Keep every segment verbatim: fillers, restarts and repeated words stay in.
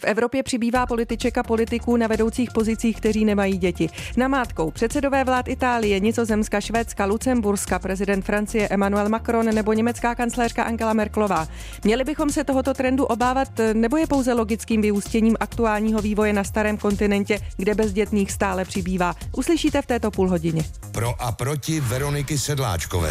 Evropě přibývá političek a politiků na vedoucích pozicích, kteří nemají děti. Namátkou předsedové vlád Itálie, Nizozemska, Švédska, Lucemburska, prezident Francie Emmanuel Macron nebo německá kancléřka Angela Merkelová. Měli bychom se tohoto trendu obávat, nebo je pouze logickým vyústěním aktuálního vývoje na starém kontinentě, kde bezdětných stále přibývá? Uslyšíte v této půlhodině. Pro a proti Veroniky Sedláčkové.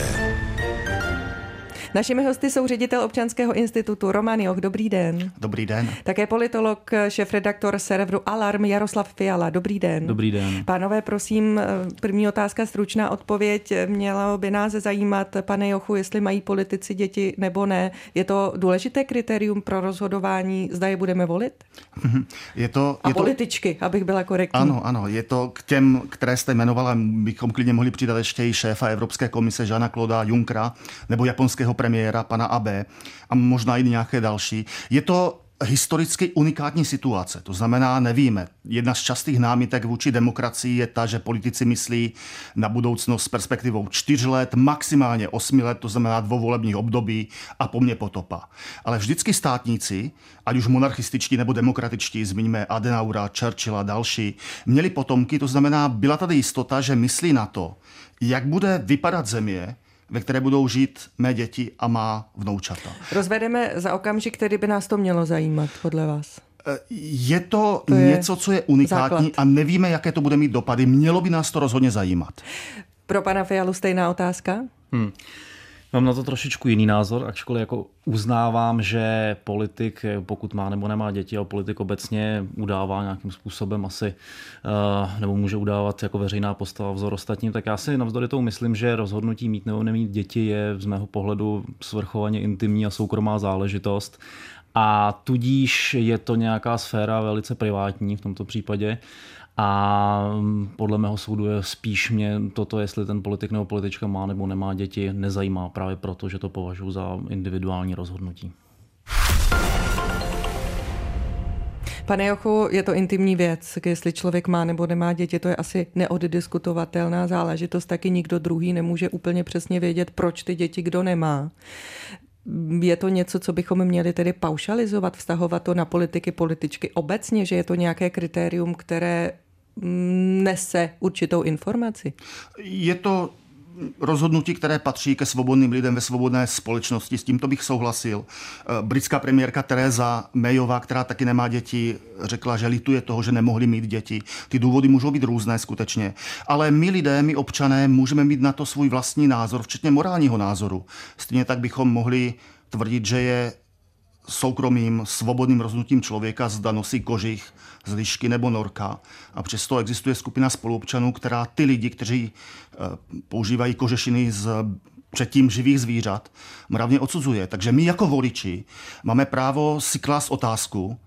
Našimi hosty jsou ředitel Občanského institutu Roman Joch. Dobrý den. Dobrý den. Také politolog, šéfredaktor serveru Alarm Jaroslav Fiala. Dobrý den. Dobrý den. Pánové, prosím, první otázka, stručná odpověď. Mělo by nás zajímat, pane Jochu, jestli mají politici děti nebo ne. Je to důležité kritérium pro rozhodování, zda je budeme volit? Je to, A je političky, to, abych byla korektní. Ano, ano. Je to k těm, které jste jmenovala, bychom klidně mohli přidat ještě i šéfa Evropské komise Jeana-Clauda Junckera nebo japonského premiéra pana Abe a možná i nějaké další. Je to historicky unikátní situace. To znamená, nevíme. Jedna z častých námitek vůči demokracii je ta, že politici myslí na budoucnost s perspektivou čtyř let, maximálně osmi let, to znamená dvou volebních období a po mně potopa. Ale vždycky státníci, ať už monarchističtí nebo demokratičtí, zmiňme Adenaura, Churchilla, další, měli potomky, to znamená, byla tady jistota, že myslí na to, jak bude vypadat země, ve které budou žít mé děti a má vnoučata. Rozvedeme za okamžik, který by nás to mělo zajímat, podle vás. Je to, to něco, co je unikátní základ. A nevíme, jaké to bude mít dopady. Mělo by nás to rozhodně zajímat. Pro pana Fialu stejná otázka? Hmm. Mám na to trošičku jiný názor, ačkoliv jako uznávám, že politik, pokud má nebo nemá děti, a politik obecně udává nějakým způsobem asi, nebo může udávat jako veřejná postava vzor ostatním, tak já si navzdory tomu myslím, že rozhodnutí mít nebo nemít děti je z mého pohledu svrchovaně intimní a soukromá záležitost. A tudíž je to nějaká sféra velice privátní v tomto případě. A podle mého soudu je spíš mě toto, jestli ten politik nebo politička má nebo nemá děti, nezajímá právě proto, že to považuji za individuální rozhodnutí. Pane Jochu, je to intimní věc, jestli člověk má nebo nemá děti, to je asi neoddiskutovatelná záležitost, taky nikdo druhý nemůže úplně přesně vědět, proč ty děti kdo nemá. Je to něco, co bychom měli tedy paušalizovat, vztahovat to na politiky, političky obecně, že je to nějaké kritérium, které nese určitou informaci? Je to rozhodnutí, které patří ke svobodným lidem ve svobodné společnosti. S tímto bych souhlasil. Britská premiérka Theresa Mayová, která taky nemá děti, řekla, že lituje toho, že nemohli mít děti. Ty důvody můžou být různé skutečně. Ale my lidé, my občané, můžeme mít na to svůj vlastní názor, včetně morálního názoru. Stejně tak bychom mohli tvrdit, že je soukromým, svobodným rozhodnutím člověka, zda nosí kožich z lišky nebo norka. A přesto existuje skupina spoluobčanů, která ty lidi, kteří používají kožešiny z předtím živých zvířat, mravně odsuzuje. Takže my jako voliči máme právo si klást otázku,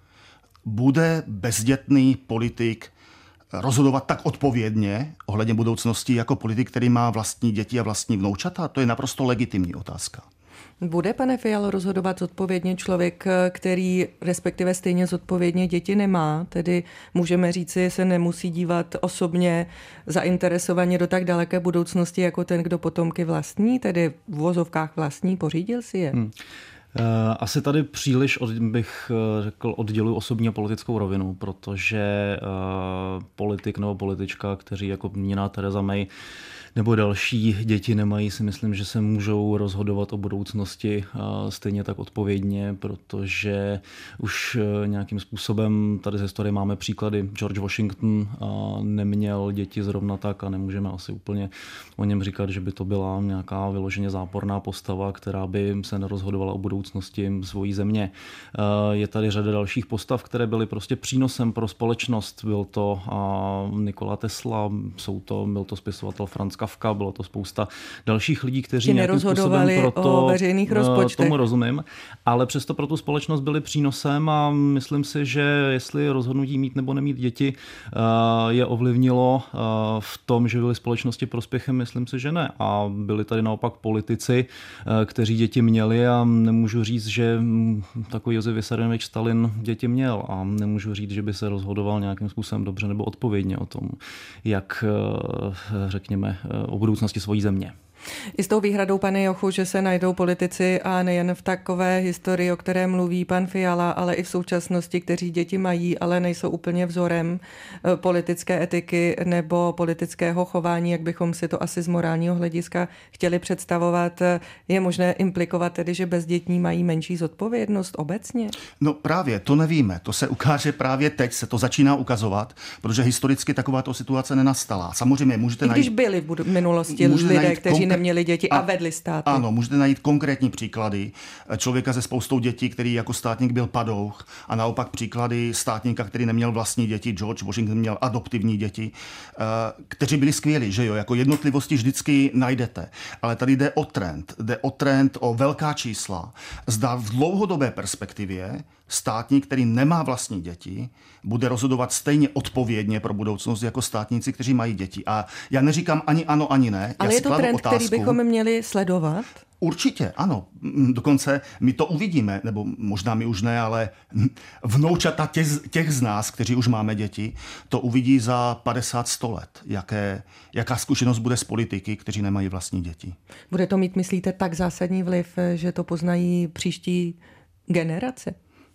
bude bezdětný politik rozhodovat tak odpovědně ohledně budoucnosti jako politik, který má vlastní děti a vlastní vnoučata? To je naprosto legitimní otázka. Bude, pane Fialo, rozhodovat zodpovědně člověk, který respektive stejně zodpovědně děti nemá? Tedy můžeme říci, se nemusí dívat osobně zainteresovaně do tak daleké budoucnosti jako ten, kdo potomky vlastní, tedy v uvozovkách vlastní, pořídil si je? Hmm. Asi tady příliš, bych řekl, odděluji osobní a politickou rovinu, protože politik nebo politička, kteří jako jiná Theresa May nebo další děti nemají, si myslím, že se můžou rozhodovat o budoucnosti stejně tak odpovědně, protože už nějakým způsobem tady z historie máme příklady. George Washington neměl děti zrovna tak a nemůžeme asi úplně o něm říkat, že by to byla nějaká vyloženě záporná postava, která by se nerozhodovala o budoucnosti svojí země. Je tady řada dalších postav, které byly prostě přínosem pro společnost. Byl to Nikola Tesla, jsou to, byl to spisovatel Franz Kafka, bylo to spousta dalších lidí, kteří nějakým způsobem proto, o veřejných rozpočtech. Tomu rozumím, ale přesto pro tu společnost byli přínosem a myslím si, že jestli rozhodnutí mít nebo nemít děti je ovlivnilo v tom, že byly společnosti prospěchem, myslím si, že ne. A byli tady naopak politici, kteří děti měli a nemůžu říct, že takový Josef Vissarionovič Stalin děti měl a nemůžu říct, že by se rozhodoval nějakým způsobem dobře nebo odpovědně o tom, jak řekněme o budoucnosti svojí země. I s tou výhradou, pane Jochu, že se najdou politici a nejen v takové historii, o které mluví pan Fiala, ale i v současnosti, kteří děti mají, ale nejsou úplně vzorem politické etiky nebo politického chování, jak bychom si to asi z morálního hlediska chtěli představovat. Je možné implikovat tedy, že bezdětní mají menší zodpovědnost obecně? No právě, to nevíme. To se ukáže právě teď, se to začíná ukazovat, protože historicky takováto situace nenastala. Samozřejmě můžete I když najít, byli v minulosti lidé, kteří konkr... neměli děti a, a vedli státy. Ano, můžete najít konkrétní příklady člověka se spoustou dětí, který jako státník byl padouch, a naopak příklady státníka, který neměl vlastní děti. George Washington měl adoptivní děti, kteří byli skvělí, že jo, jako jednotlivosti vždycky najdete. Ale tady jde o trend, jde o trend, o velká čísla. Zdá v dlouhodobé perspektivě státník, který nemá vlastní děti, bude rozhodovat stejně odpovědně pro budoucnost jako státníci, kteří mají děti. A já neříkám ani ano, ani ne. Ale já je to trend, otázku, který bychom měli sledovat? Určitě, ano. Dokonce my to uvidíme, nebo možná my už ne, ale vnoučata těch, těch z nás, kteří už máme děti, to uvidí za padesát sto let, jaké, jaká zkušenost bude z politiky, kteří nemají vlastní děti. Bude to mít, myslíte, tak zásadní vliv, že to poznají příští generace?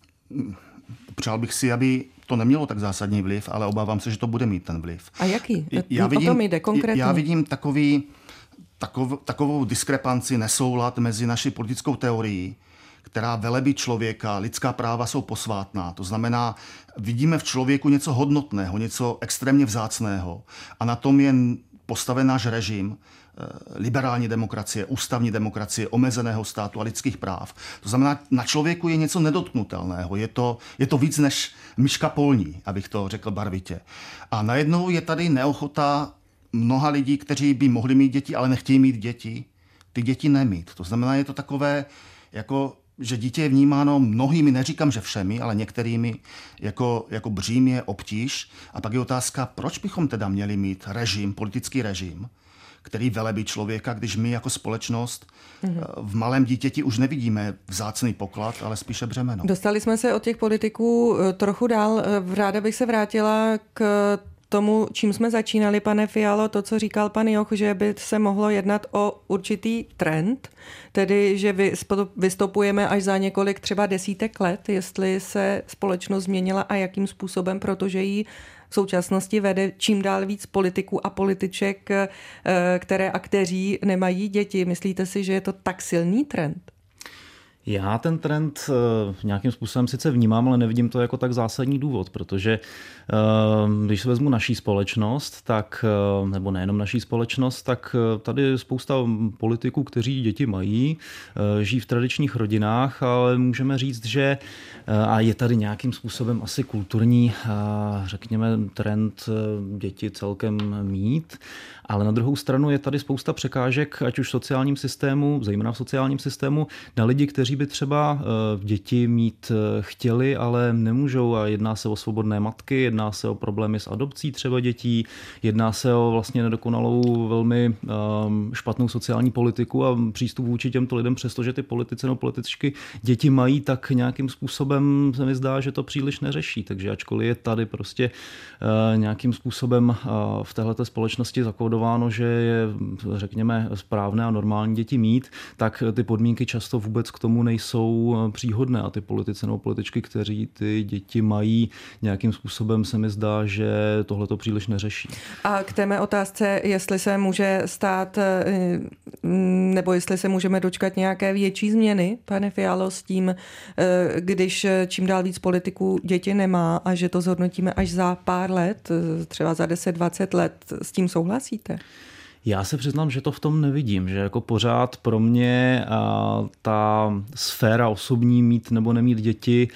Přál bych si, aby to nemělo tak zásadní vliv, ale obávám se, že to bude mít ten vliv. A jaký? Já vidím, o tom jde konkrétně. Já vidím takový, takov, takovou diskrepanci, nesoulad mezi naší politickou teorií, která velebí člověka, lidská práva jsou posvátná. To znamená, vidíme v člověku něco hodnotného, něco extrémně vzácného a na tom je postaven náš režim, liberální demokracie, ústavní demokracie, omezeného státu a lidských práv. To znamená, na člověku je něco nedotknutelného. Je to, je to víc než myška polní, abych to řekl barvitě. A najednou je tady neochota mnoha lidí, kteří by mohli mít děti, ale nechtějí mít děti, ty děti nemít. To znamená, je to takové, jako, že dítě je vnímáno mnohými, neříkám, že všemi, ale některými jako, jako břímě, obtíž. A pak je otázka, proč bychom teda měli mít režim, politický režim, který velebí člověka, když my jako společnost v malém dítěti už nevidíme vzácný poklad, ale spíše břemeno. Dostali jsme se od těch politiků trochu dál. Ráda bych se vrátila k tomu, čím jsme začínali, pane Fialo, to, co říkal pan Joch, že by se mohlo jednat o určitý trend, tedy, že vystupujeme až za několik třeba desítek let, jestli se společnost změnila a jakým způsobem, protože jí v současnosti vede čím dál víc politiků a političek, které a kteří nemají děti. Myslíte si, že je to tak silný trend? Já ten trend nějakým způsobem sice vnímám, ale nevidím to jako tak zásadní důvod, protože když si vezmu naší společnost, tak, nebo nejenom naší společnost, tak tady je spousta politiků, kteří děti mají, žijí v tradičních rodinách, ale můžeme říct, že a je tady nějakým způsobem asi kulturní, řekněme, trend děti celkem mít, ale na druhou stranu je tady spousta překážek, ať už v sociálním systému, zejména v sociálním systému, na lidi, kteří by třeba děti mít chtěli, ale nemůžou, a jedná se o svobodné matky, jedná se o problémy s adopcí třeba dětí, jedná se o vlastně nedokonalou, velmi špatnou sociální politiku a přístup vůči těmto lidem, přestože ty politici nebo političky děti mají, tak nějakým způsobem se mi zdá, že to příliš neřeší. Takže ačkoliv je tady prostě nějakým způsobem v téhleté společnosti zakódováno, že je, řekněme, správné a normální děti mít, tak ty podmínky často vůbec k tomu nejsou příhodné a ty politici nebo političky, kteří ty děti mají, nějakým způsobem se mi zdá, že tohle to příliš neřeší. A k té mé otázce, jestli se může stát, nebo jestli se můžeme dočkat nějaké větší změny, pane Fialo, s tím, když čím dál víc politiků děti nemá a že to zhodnotíme až za pár let, třeba za deset dvacet let, s tím souhlasíte? Já se přiznám, že to v tom nevidím, že jako pořád pro mě ta sféra osobní mít nebo nemít děti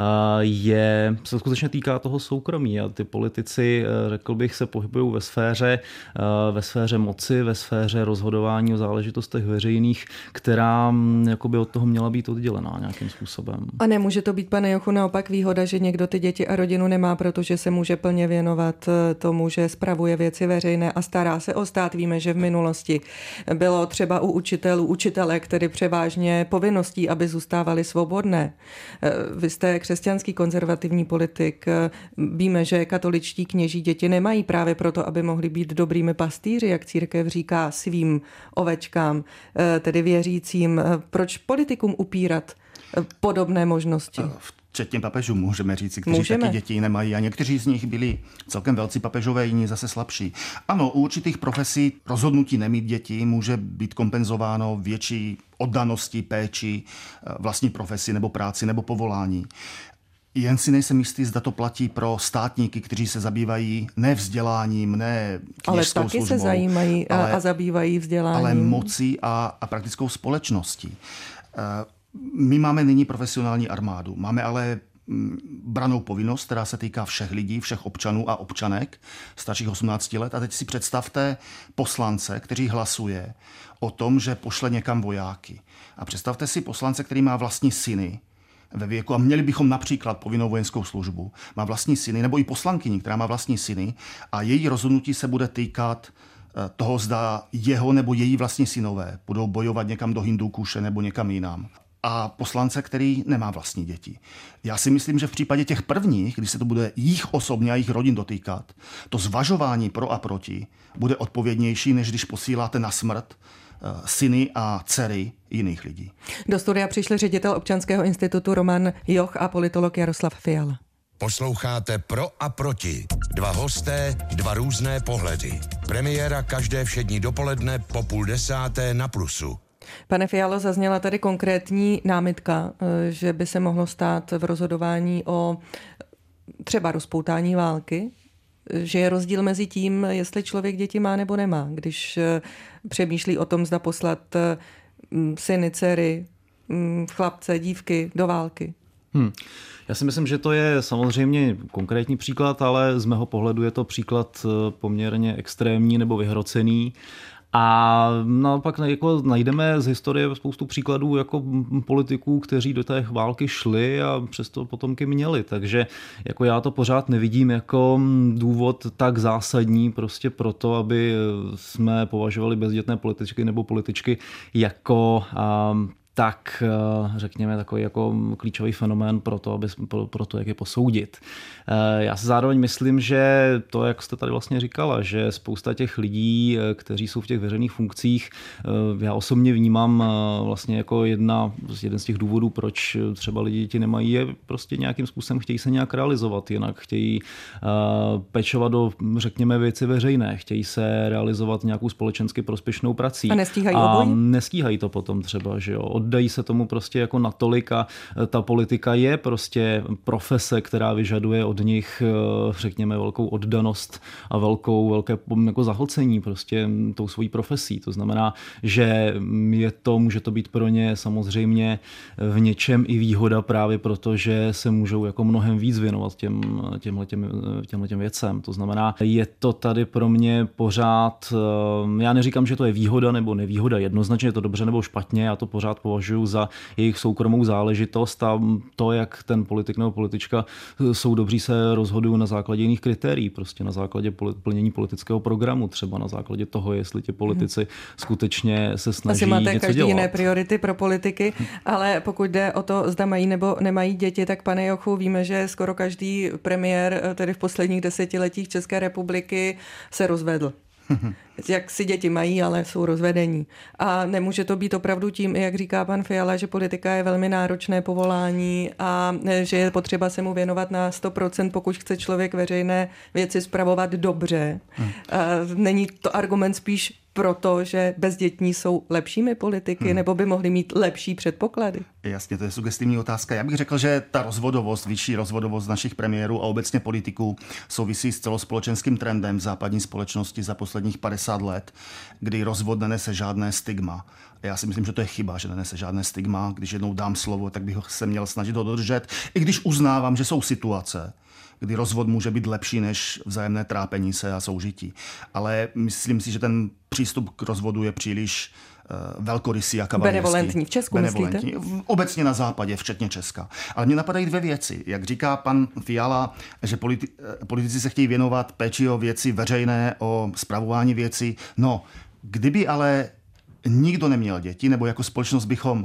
je, se skutečně týká toho soukromí a ty politici, řekl bych, se pohybují ve sféře, ve sféře moci, ve sféře rozhodování o záležitostech veřejných, která jakoby od toho měla být oddělená nějakým způsobem. A nemůže to být, pane Jochu, naopak výhoda, že někdo ty děti a rodinu nemá, protože se může plně věnovat tomu, že spravuje věci veřejné a stará se o stát. Víme, že v minulosti bylo třeba u učitelů, učitelek, tedy převážně povinností, aby zůstávali svobodné. Vy jste křesťanský konzervativní politik. Víme, že katoličtí kněží děti nemají právě proto, aby mohli být dobrými pastýři, jak církev říká svým ovečkám, tedy věřícím. Proč politikům upírat podobné možnosti? Včetně papežů, můžeme říct, kteří můžeme. taky děti nemají. A někteří z nich byli celkem velcí papežové, jiní zase slabší. Ano, u určitých profesí rozhodnutí nemít děti může být kompenzováno větší oddaností, péči, vlastní profesi nebo práci nebo povolání. Jen si nejsem jistý, zda to platí pro státníky, kteří se zabývají ne vzděláním, ne kněžskou službou. Ale taky službou, se zajímají a, ale, a zabývají vzděláním. Ale mocí a, a praktickou společností. My máme nyní profesionální armádu. Máme ale branou povinnost, která se týká všech lidí, všech občanů a občanek starších osmnácti let. A teď si představte poslance, který hlasuje o tom, že pošle někam vojáky. A představte si poslance, který má vlastní syny ve věku, a měli bychom například povinnou vojenskou službu, má vlastní syny, nebo i poslankyni, která má vlastní syny, a její rozhodnutí se bude týkat toho, zda jeho nebo její vlastní synové budou bojovat někam do Hindukuše nebo někam jinam. A poslance, který nemá vlastní děti. Já si myslím, že v případě těch prvních, když se to bude jich osobně a jich rodin dotýkat, to zvažování pro a proti bude odpovědnější, než když posíláte na smrt syny a dcery jiných lidí. Do studia přišli ředitel Občanského institutu Roman Joch a politolog Jaroslav Fiala. Posloucháte Pro a proti. Dva hosté, dva různé pohledy. Premiéra každé všední dopoledne po půl desáté na Plusu. Pane Fialo, zazněla tady konkrétní námitka, že by se mohlo stát v rozhodování o třeba rozpoutání války, že je rozdíl mezi tím, jestli člověk děti má nebo nemá, když přemýšlí o tom, zda poslat syny, dcery, chlapce, dívky do války. Hmm. Já si myslím, že to je samozřejmě konkrétní příklad, ale z mého pohledu je to příklad poměrně extrémní nebo vyhrocený. A naopak jako najdeme z historie spoustu příkladů jako politiků, kteří do té války šli a přesto potomky měli. Takže jako já to pořád nevidím jako důvod tak zásadní prostě proto, aby jsme považovali bezdětné političky nebo političky jako um, tak řekněme takový jako klíčový fenomén pro to, aby, pro, pro to, jak je posoudit. Já si zároveň myslím, že to, jak jste tady vlastně říkala, že spousta těch lidí, kteří jsou v těch veřejných funkcích, já osobně vnímám vlastně jako jedna, jeden z těch důvodů, proč třeba lidi děti nemají, je prostě nějakým způsobem chtějí se nějak realizovat, jinak chtějí pečovat do, řekněme, věci veřejné, chtějí se realizovat nějakou společensky prospěšnou prací. A nestíhají obojí? A nestíhají to potom třeba, že jo. Oddají se tomu prostě jako natolik a ta politika je prostě profese, která vyžaduje od nich, řekněme, velkou oddanost a velkou, velké jako zahlcení prostě tou svojí profesí. To znamená, že je to, může to být pro ně samozřejmě v něčem i výhoda právě proto, že se můžou jako mnohem víc věnovat těm, těmhletěm, těmhletěm věcem. To znamená, je to tady pro mě pořád, já neříkám, že to je výhoda nebo nevýhoda, jednoznačně je to dobře nebo špatně, já to pořád považuji za jejich soukromou záležitost a to, jak ten politik nebo politička jsou dobří, se rozhodují na základě jiných kritérií, prostě na základě plnění politického programu, třeba na základě toho, jestli ti politici skutečně se snaží Asi máte něco každý dělat. jiné priority pro politiky, ale pokud jde o to, zda mají nebo nemají děti, tak pane Jochu, víme, že skoro každý premiér tedy v posledních desetiletích České republiky se rozvedl. Jak si děti mají, ale jsou rozvedení. A nemůže to být opravdu tím, jak říká pan Fiala, že politika je velmi náročné povolání a že je potřeba se mu věnovat na sto procent, pokud chce člověk veřejné věci spravovat dobře. Hmm. Není to argument spíš proto, že bezdětní jsou lepšími politiky, hmm. nebo by mohli mít lepší předpoklady? Jasně, to je sugestivní otázka. Já bych řekl, že ta rozvodovost, vyšší rozvodovost našich premiérů a obecně politiků souvisí s celospolečenským trendem v západní společnosti za posledních padesát let, kdy rozvod nenese žádné stigma. Já si myslím, že to je chyba, že nenese žádné stigma. Když jednou dám slovo, tak bych se měl snažit ho dodržet. I když uznávám, že jsou situace, kdy rozvod může být lepší než vzájemné trápení se a soužití. Ale myslím si, že ten přístup k rozvodu je příliš uh, velkorysý a kavalírský. Benevolentní. V Česku myslíte? Obecně na západě, včetně Česka. Ale mě napadají dvě věci. Jak říká pan Fiala, že politi- politici se chtějí věnovat péči o věci veřejné, o spravování věcí. No, kdyby ale nikdo neměl děti, nebo jako společnost bychom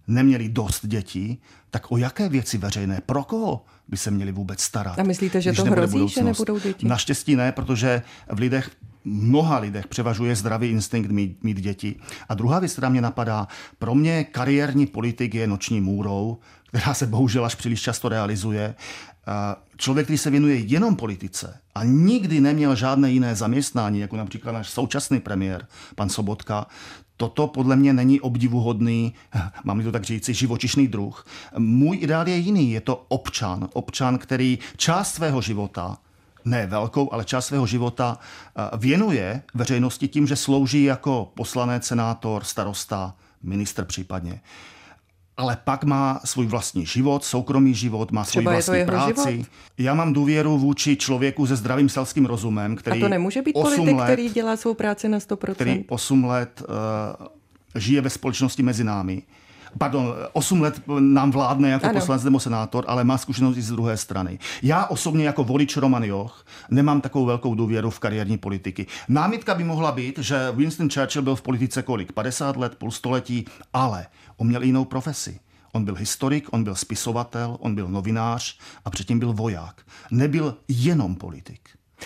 neměli dost dětí, tak o jaké věci veřejné, pro koho by se měli vůbec starat? A myslíte, že to hrozí, že nebudou děti? Naštěstí ne, protože v lidech, mnoha lidech převažuje zdravý instinkt mít, mít děti. A druhá věc, která mě napadá, pro mě kariérní politik je noční můrou, která se bohužel až příliš často realizuje. Člověk, který se věnuje jenom politice a nikdy neměl žádné jiné zaměstnání, jako například náš současný premiér, pan Sobotka, toto podle mě není obdivuhodný, mám-li to tak říci, živočišný druh. Můj ideál je jiný, je to občan. Občan, který část svého života, ne velkou, ale část svého života věnuje veřejnosti tím, že slouží jako poslanec, senátor, starosta, ministr případně. Ale pak má svůj vlastní život, soukromý život, má svůj vlastní práci. Život? Já mám důvěru vůči člověku se zdravým selským rozumem, který A to nemůže být politik, let, který dělá svou práci na sto procent? Který osm let uh, žije ve společnosti mezi námi. Pardon, osm let nám vládne jako ano. poslanec nebo senátor, ale má zkušenosti z druhé strany. Já osobně jako volič Roman Joch nemám takovou velkou důvěru v kariérní politiky. Námitka by mohla být, že Winston Churchill byl v politice kolik? padesát let, půl století, ale on měl jinou profesi. On byl historik, on byl spisovatel, on byl novinář a předtím byl voják. Nebyl jenom politik.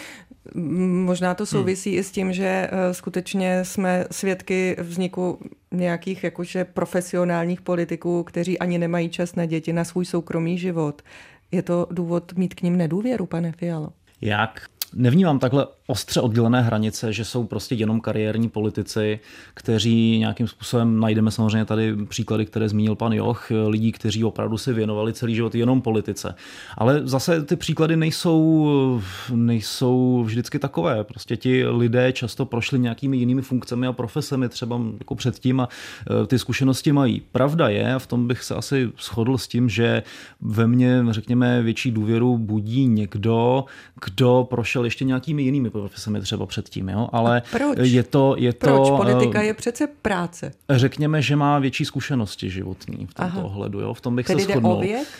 Možná to souvisí hmm. i s tím, že skutečně jsme svědky vzniku nějakých jakože profesionálních politiků, kteří ani nemají čas na děti, na svůj soukromý život. Je to důvod mít k nim nedůvěru, pane Fialo? Jak? Nevnímám takhle ostře oddělené hranice, že jsou prostě jenom kariérní politici, kteří nějakým způsobem, najdeme samozřejmě tady příklady, které zmínil pan Joch, lidí, kteří opravdu si věnovali celý život jenom politice. Ale zase ty příklady nejsou, nejsou vždycky takové. Prostě ti lidé často prošli nějakými jinými funkcemi a profesemi třeba jako předtím a ty zkušenosti mají. Pravda je, a v tom bych se asi shodl s tím, že ve mně, řekněme, větší důvěru budí někdo, kdo prošel ještě nějakými jinými profesemi třeba předtím, jo? Ale proč? je to... Je proč? To, Politika je přece práce. Řekněme, že má větší zkušenosti životní v tomto Aha. ohledu, jo? V tom bych Tedy se shodnul. Tedy jde o věk?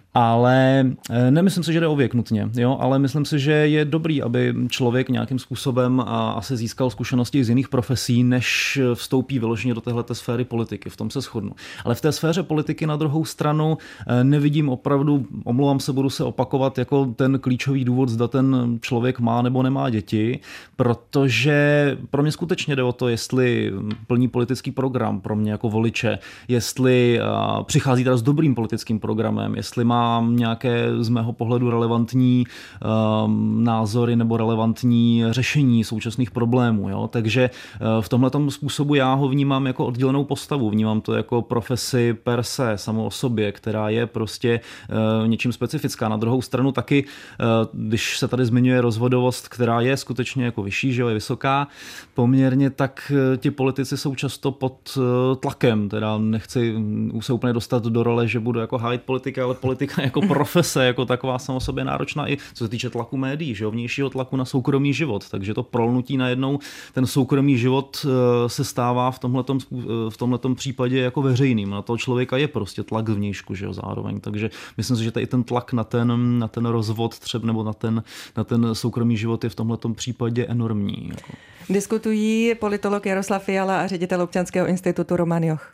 Ale nemyslím si, že jde o věk nutně, jo? Ale myslím si, že je dobrý, aby člověk nějakým způsobem asi získal zkušenosti z jiných profesí, než vstoupí vyloženě do téhleté sféry politiky. V tom se shodnu. Ale v té sféře politiky na druhou stranu nevidím opravdu, omlouvám se, budu se opakovat, jako ten klíčový důvod, zda ten člověk má nebo nemá děti, protože pro mě skutečně jde o to, jestli plní politický program pro mě jako voliče, jestli přichází teda s dobrým politickým programem, jestli mám nějaké z mého pohledu relevantní um, názory nebo relevantní řešení současných problémů. Jo? Takže uh, v tomhletom způsobu já ho vnímám jako oddělenou postavu. Vnímám to jako profesi per se, samo o sobě, která je prostě uh, něčím specifická. Na druhou stranu taky, uh, když se tady zmiňuje rozvodovost, která je skutečně jako vyšší, že je vysoká, poměrně, tak uh, ti politici jsou často pod uh, tlakem. Teda nechci se úplně dostat do role, že budu jako hájit politika, ale politika jako profese, jako taková sama sobě náročná i co se týče tlaku médií, že jo, vnějšího tlaku na soukromý život. Takže to prolnutí najednou, ten soukromý život se stává v tomhletom, v tomhletom případě jako veřejným. Na toho člověka je prostě tlak zvnějšku, že jo, zároveň. Takže myslím si, že i ten tlak na ten, na ten rozvod třeba nebo na ten, na ten soukromý život je v tomhletom případě enormní. Jako. Diskutují politolog Jaroslav Fiala a ředitel Občanského institutu Roman Joch.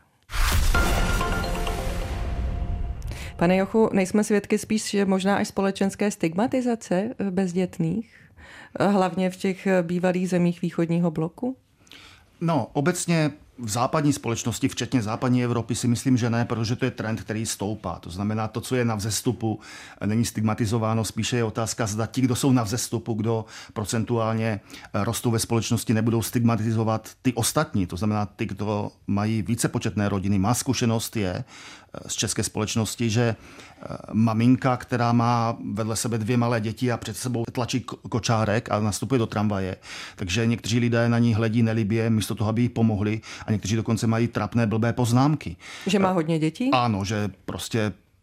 Pane Jochu, nejsme svědky spíš, že možná až společenské stigmatizace bezdětných, hlavně v těch bývalých zemích východního bloku? No, obecně v západní společnosti, včetně západní Evropy, si myslím, že ne, protože to je trend, který stoupá. To znamená, to, co je na vzestupu, není stigmatizováno, spíše je otázka, zda ti, kdo jsou na vzestupu, kdo procentuálně rostou ve společnosti, nebudou stigmatizovat ty ostatní. To znamená, ty, kdo mají vícepočetné rodiny. Má zkušenost je z české společnosti, že maminka, která má vedle sebe dvě malé děti a před sebou tlačí kočárek a nastupuje do tramvaje, takže někteří lidé na ní hledí nelibě, místo toho, aby jí pomohli, a někteří dokonce mají trapné blbé poznámky. Že má hodně dětí? Ano, že prostě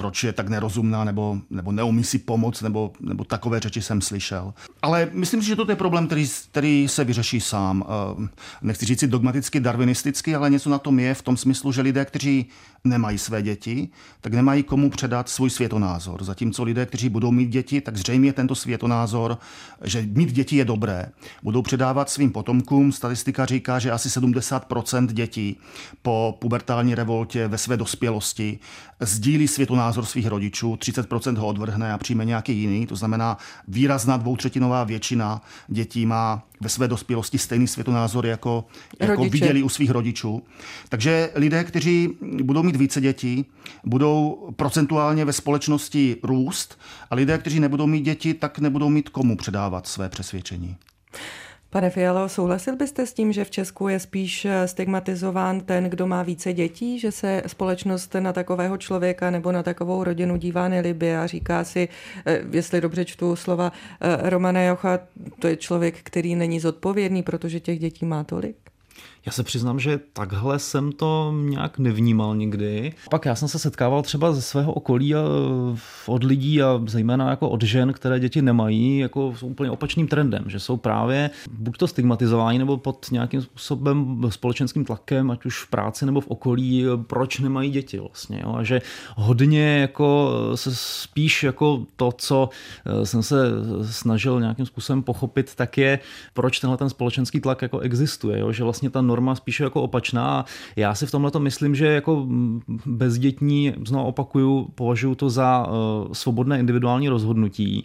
proč je tak nerozumná nebo, nebo neumí si pomoct, nebo, nebo takové řeči jsem slyšel. Ale myslím si, že to je problém, který, který se vyřeší sám. Nechci říct si dogmaticky, darwinisticky, ale něco na tom je v tom smyslu, že lidé, kteří nemají své děti, tak nemají komu předat svůj světonázor. Zatímco lidé, kteří budou mít děti, tak zřejmě tento světonázor, že mít děti je dobré, budou předávat svým potomkům. Statistika říká, že asi sedmdesát procent dětí po pubertální revoltě ve své dospělosti sdílí světonázor svých rodičů, třicet procent ho odvrhne a přijme nějaký jiný. To znamená, výrazná dvoutřetinová většina dětí má ve své dospělosti stejný světonázor, jako, jako viděli u svých rodičů. Takže lidé, kteří budou mít více dětí, budou procentuálně ve společnosti růst a lidé, kteří nebudou mít děti, tak nebudou mít komu předávat své přesvědčení. Pane Fialo, souhlasil byste s tím, že v Česku je spíš stigmatizován ten, kdo má více dětí, že se společnost na takového člověka nebo na takovou rodinu dívá nelibě a říká si, jestli dobře čtu slova Romana Jocha, to je člověk, který není zodpovědný, protože těch dětí má tolik? Já se přiznám, že takhle jsem to nějak nevnímal nikdy. Pak já jsem se setkával třeba ze svého okolí a od lidí a zejména jako od žen, které děti nemají, jako jsou úplně opačným trendem, že jsou právě buď to stigmatizováni nebo pod nějakým způsobem společenským tlakem, ať už v práci nebo v okolí, proč nemají děti vlastně. Jo? A že hodně jako se spíš jako to, co jsem se snažil nějakým způsobem pochopit, tak je, proč tenhle ten společenský tlak jako existuje, jo? Že vlastně ta norma spíše jako opačná. Já si v tomhle to myslím, že jako bezdětní, znovu opakuju, považuji to za uh, svobodné individuální rozhodnutí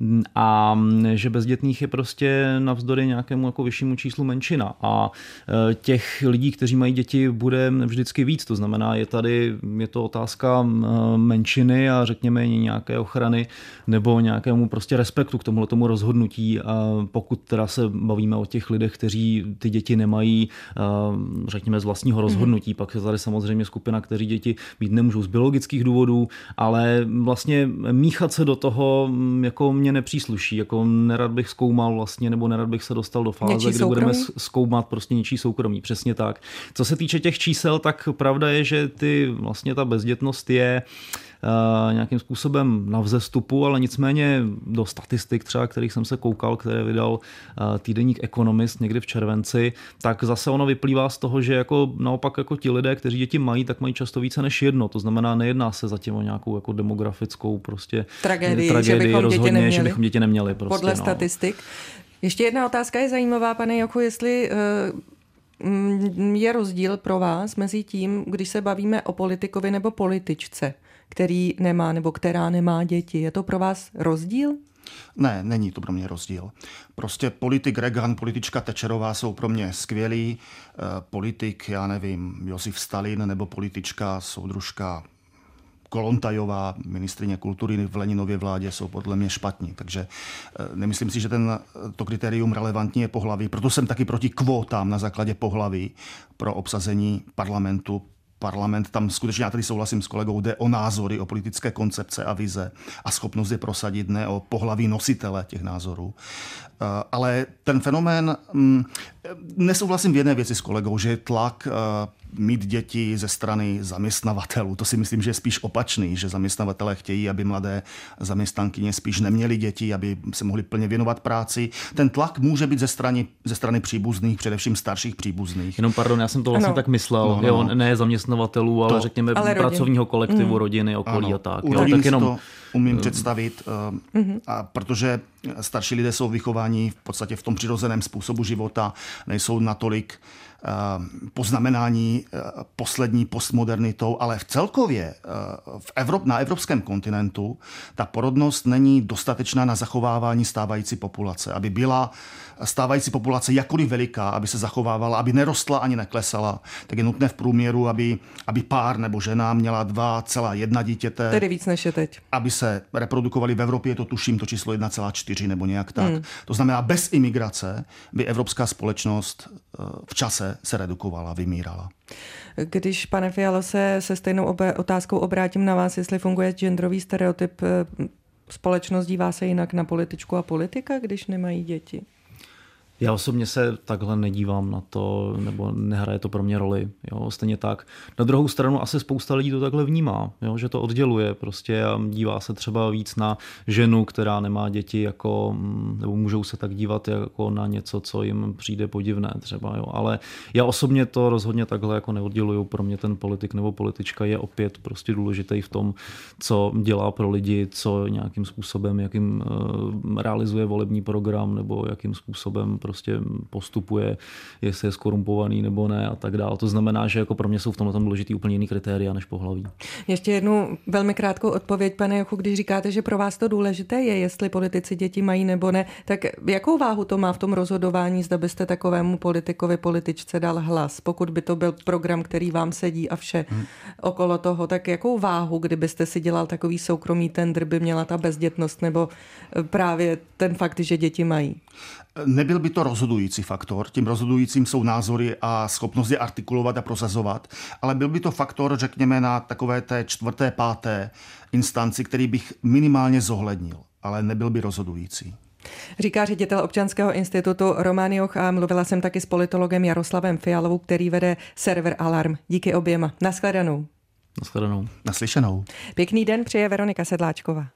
a že bezdětných je prostě navzdory nějakému jako vyššímu číslu menšina a uh, těch lidí, kteří mají děti, bude vždycky víc. To znamená, je tady, je to otázka uh, menšiny a řekněme nějaké ochrany nebo nějakému prostě respektu k tomuhle tomu rozhodnutí. A pokud teda se bavíme o těch lidech, kteří ty děti nemají, řekněme z vlastního rozhodnutí. Mm. Pak je tady samozřejmě skupina, kteří děti mít nemůžou z biologických důvodů, ale vlastně míchat se do toho jako mě nepřísluší. Jako nerad bych zkoumal vlastně, nebo nerad bych se dostal do fáze, něčí kdy soukromí? budeme zkoumat prostě něčí soukromí. Přesně tak. Co se týče těch čísel, tak pravda je, že ty vlastně ta bezdětnost je Uh, nějakým způsobem na vzestupu, ale nicméně do statistik třeba, kterých jsem se koukal, které vydal uh, týdeník Economist někdy v červenci, tak zase ono vyplývá z toho, že jako naopak jako ti lidé, kteří děti mají, tak mají často více než jedno. To znamená, nejedná se zatím o nějakou jako demografickou prostě tragédii, tragédii že bychom rozhodně, děti neměli. že bychom děti neměli. Prostě, podle no. statistik. Ještě jedna otázka je zajímavá, pane Jochu, jestli uh, je rozdíl pro vás mezi tím, když se bavíme o politikovi nebo političce, který nemá nebo která nemá děti. Je to pro vás rozdíl? Ne, není to pro mě rozdíl. Prostě politik Reagan, politička Thatcherová jsou pro mě skvělí. Politik, já nevím, Josef Stalin nebo politička soudružka Kolontajová, ministryně kultury v Leninově vládě, jsou podle mě špatní. Takže nemyslím si, že ten, to kritérium relevantní je pohlaví. Proto jsem taky proti kvótám na základě pohlaví pro obsazení parlamentu. Parlament, tam skutečně, já tady souhlasím s kolegou, jde o názory, o politické koncepce a vize a schopnost je prosadit, ne o pohlaví nositele těch názorů. Ale ten fenomén, nesouhlasím v jedné věci s kolegou, že je tlak mít děti ze strany zaměstnavatelů. To si myslím, že je spíš opačný, že zaměstnavatelé chtějí, aby mladé zaměstnankyně spíš neměly děti, aby se mohli plně věnovat práci. Ten tlak může být ze strany, ze strany příbuzných, především starších příbuzných. Jenom pardon, já jsem to vlastně ano. tak myslel. No, no, jo, ne zaměstnavatelů, ale to, řekněme ale pracovního kolektivu, mm. rodiny, okolí ano. a tak. U jo, rodin tak jenom to umím představit, uh, mm-hmm. a protože starší lidé jsou vychováni v podstatě v tom přirozeném způsobu života, nejsou natolik poznamenání poslední postmodernitou, ale v celkově v Evrop, na evropském kontinentu ta porodnost není dostatečná na zachovávání stávající populace. Aby byla stávající populace jakkoliv veliká, aby se zachovávala, aby nerostla ani neklesala, tak je nutné v průměru, aby, aby pár nebo žena měla dva celá jedna dítěte. Tedy víc než je teď. Aby se reprodukovali v Evropě, je to tuším to číslo jedna celá čtyři nebo nějak tak. Hmm. To znamená, bez imigrace by evropská společnost v čase se redukovala, vymírala. Když, pane Fialo, se, se stejnou obé, otázkou obrátím na vás, jestli funguje genderový Já osobně se takhle nedívám na to, nebo nehraje to pro mě roli. Jo, stejně tak. Na druhou stranu asi spousta lidí to takhle vnímá, jo, že to odděluje prostě a dívá se třeba víc na ženu, která nemá děti, jako, nebo můžou se tak dívat jako na něco, co jim přijde podivné třeba. Jo. Ale já osobně to rozhodně takhle jako neodděluju. Pro mě ten politik nebo politička je opět prostě důležitý v tom, co dělá pro lidi, co nějakým způsobem, jakým uh, realizuje volební program nebo jakým způsobem prostě postupuje, jestli je skorumpovaný nebo ne a tak dále. To znamená, že jako pro mě jsou v tomhle důležitý úplně jiný kritéria než pohlaví. Ještě jednu velmi krátkou odpověď, pane Jochu, když říkáte, že pro vás to důležité je, jestli politici děti mají nebo ne, tak jakou váhu to má v tom rozhodování, zda byste takovému politikovi, političce dal hlas? Pokud by to byl program, který vám sedí a vše hmm. okolo toho, tak jakou váhu, kdybyste si dělal takový soukromý tendr, by měla ta bezdětnost nebo právě ten fakt, že děti mají? Nebyl by to rozhodující faktor, tím rozhodujícím jsou názory a schopnost je artikulovat a prosazovat, ale byl by to faktor, řekněme, na takové té čtvrté, páté instanci, který bych minimálně zohlednil, ale nebyl by rozhodující. Říká ředitel Občanského institutu Roman Joch a mluvila jsem taky s politologem Jaroslavem Fialovou, který vede server Alarm. Díky oběma. Naschledanou. Naschledanou. Naslyšenou. Pěkný den přeje Veronika Sedláčková.